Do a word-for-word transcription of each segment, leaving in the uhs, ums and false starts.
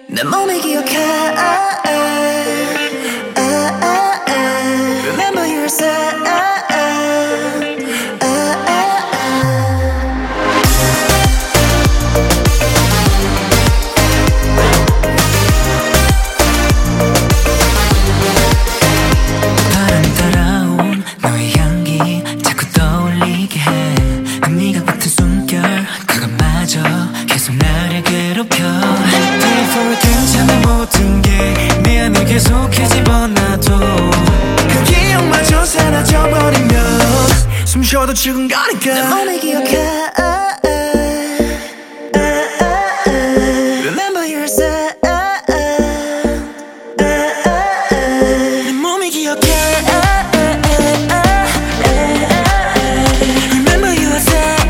내 몸이 기억해. Remember you said 바람이 따라온 너의 향기 자꾸 떠올리게 해. 네가 붙은 숨결 그것마저 계속 나를 괴롭혀. 괜찮은 모든 게 내 안에 계속해 집어넣어도 그 기억마저 사라져버리면 숨 쉬어도 죽은 거니까. 내 몸이 기억해. Remember you said 내 몸이 기억해. Remember you said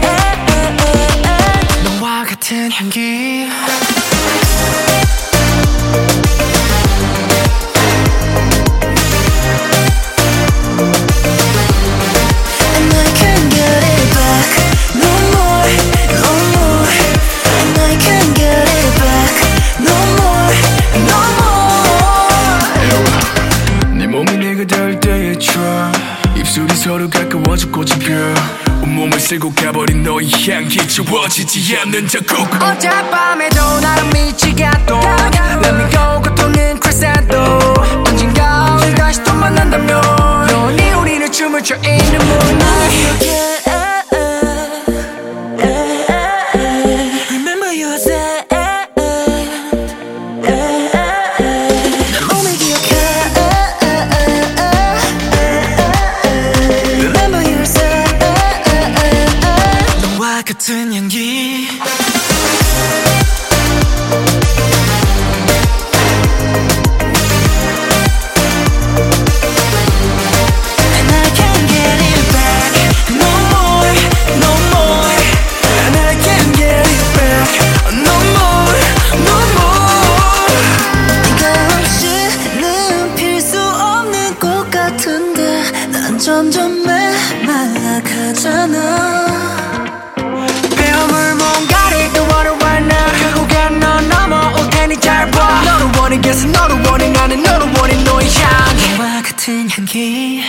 너와 같은 향기. 입술이 서로 가까워져 꽃이 펴 온몸을 쓸고 가버린 너의 향기 지워지지 않는 자국. 어젯밤에도 나를 미치게 했던 Let me go 고통은 crescendo. 언젠가 다시 또 만난다면 너니 우리는 춤을 춰 있는 moonlight. Remember you said 내 몸이 기억해. 같은 향기. And I can't get it back no more, no more. And I can't get it back no more, no more. 네가 없이는 필 수 없는 꽃 같은데 난 점점 메말라가잖아. 너를 원해 나는 너를 원해 너의 향기. 너와 같은 향기.